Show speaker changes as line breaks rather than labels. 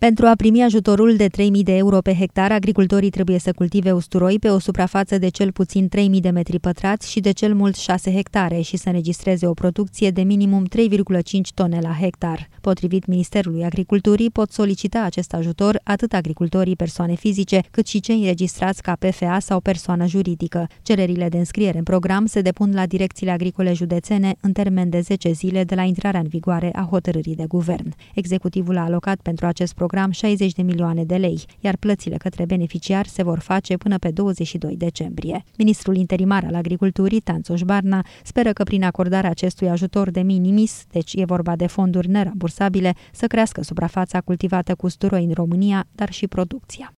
Pentru a primi ajutorul de 3.000 de euro pe hectar, agricultorii trebuie să cultive usturoi pe o suprafață de cel puțin 3.000 de metri pătrați și de cel mult 6 hectare și să înregistreze o producție de minimum 3,5 tone la hectar. Potrivit Ministerului Agriculturii, pot solicita acest ajutor atât agricultorii persoane fizice, cât și cei înregistrați ca PFA sau persoană juridică. Cererile de înscriere în program se depun la direcțiile agricole județene în termen de 10 zile de la intrarea în vigoare a hotărârii de guvern. Executivul a alocat pentru acest program 60 de milioane de lei, iar plățile către beneficiari se vor face până pe 22 decembrie. Ministrul interimar al Agriculturii, Tanțoș Barna, speră că prin acordarea acestui ajutor de minimis, deci e vorba de fonduri nerambursabile, să crească suprafața cultivată cu usturoi în România, dar și producția.